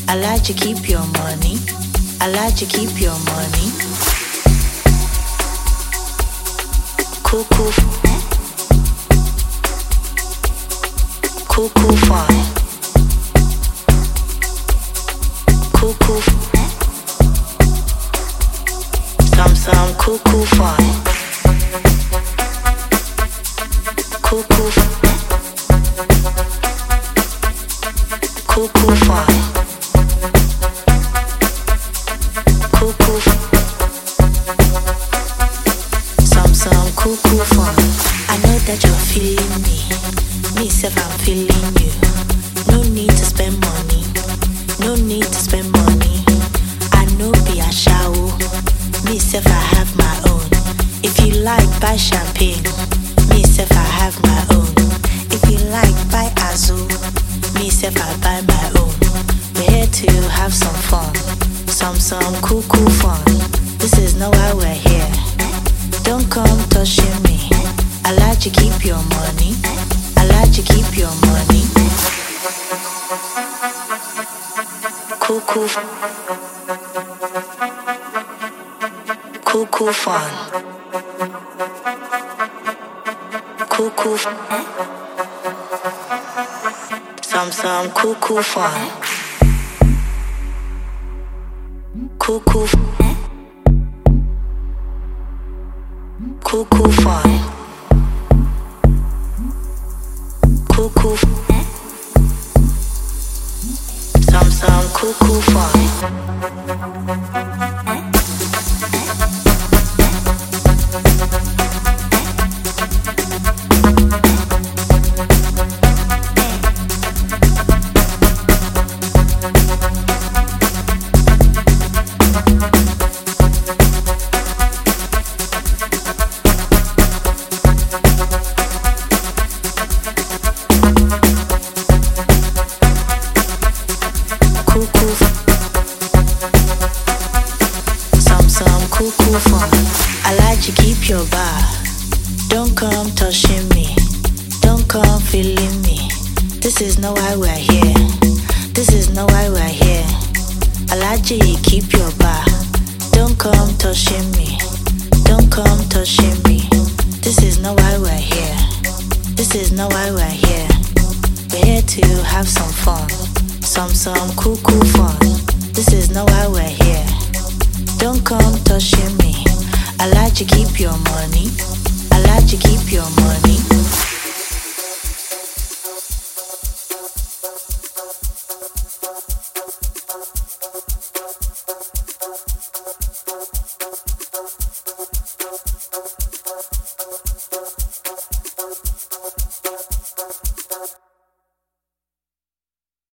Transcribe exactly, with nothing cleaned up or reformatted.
I like to keep your money. I like to keep your money. Cool, cool. Cool, cool fun. Cool, cool. Some, some cool, cool fun. Cool, cool. Cool, cool fun. Cool, cool. Some, some cool, cool fun. I know that you're feeling me. Me self, I'm feeling you. No need to spend money. No need to spend money. I know be a shower. Me self, I have my own. If you like, buy champagne. Me self, I have my own. If you like, buy Azul. Me self, I buy my own. We're here to have some fun. Some, some cool, cool fun. This is not why we're here. Don't come touching me. I like to keep your money. I like to keep your money. Cool, cool. Cool, cool fun. Cool, cool. Some, some cool, cool fun. Cool, cool. Cool, cool fun. Cool, cool. Some, some cool, cool fun. Cool, cool fun. I like to keep your bar. Don't come touching me. Don't come feeling me. This is not why we're here. This is not why we're here. I like to keep your bar. Don't come touching me. Don't come touching me. This is not why we're here. This is not why we're here. We're here to have some fun. Some, some cool, cool fun. This is not why we're here. Don't come touching me. I like to keep your money. I like to keep your money.